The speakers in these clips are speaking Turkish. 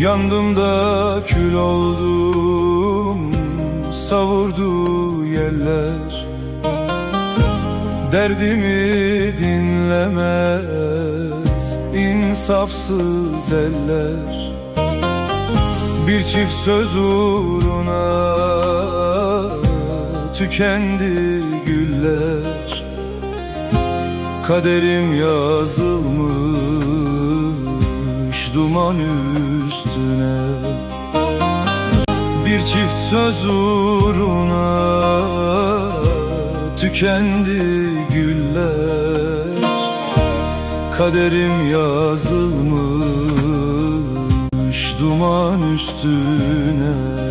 Yandım da kül oldum, savurdu yeller. Derdimi dinlemez insafsız eller. Bir çift söz uğruna tükendi güller. Kaderim yazılmış duman üstüne. Bir çift söz uğruna tükendi güller. Kaderim yazılmış duman üstüne.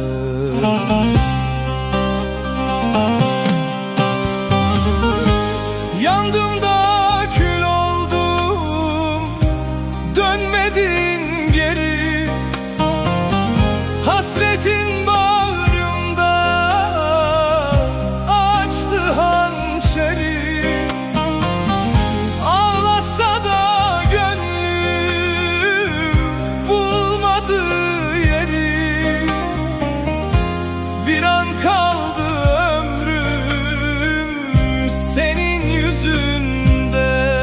Yandım da kül oldum, dönmedin geri. Hasretin bağrımda açtı hançeri. Ağlasa da gönlüm bulmadı yeri. Viran kaldı ömrüm senin yüzünde.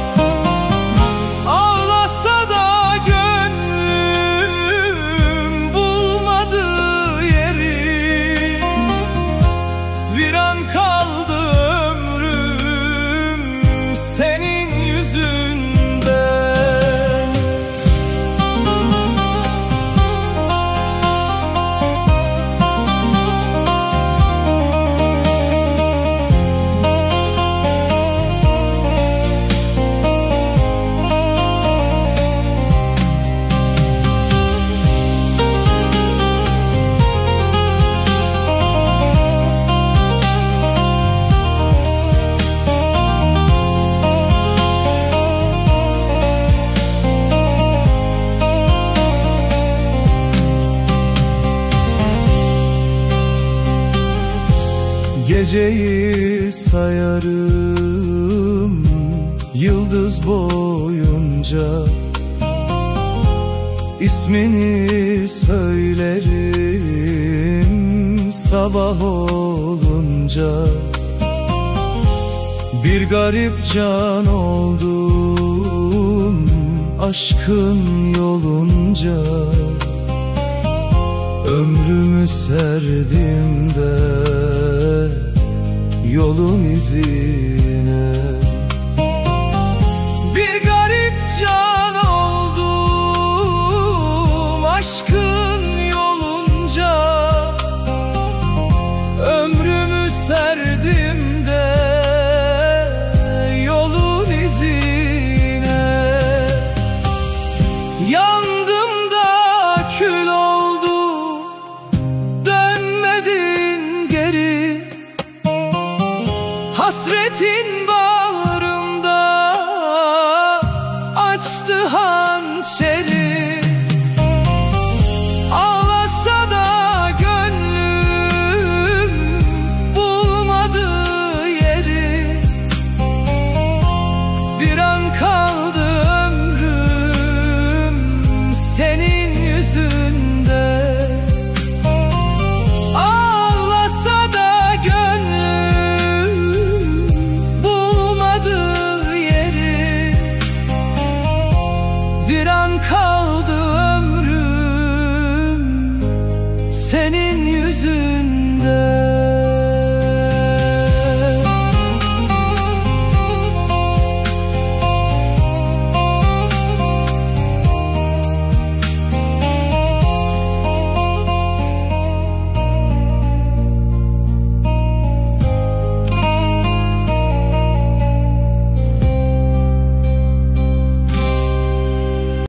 Ağlasa da gönlüm bulmadı yeri. Viran kaldı ömrüm senin yüzünden. Geceyi sayarım yıldız boyunca. İsmini söylerim sabah olunca. Bir garip can oldum aşkın yolunca. Ömrümü serdim de yolun izine. Bir garip can oldum aşkın yolunca. Ömrümü serdim de yolun izine. Yandım da kül oldum, dönmedin geri. Hasretin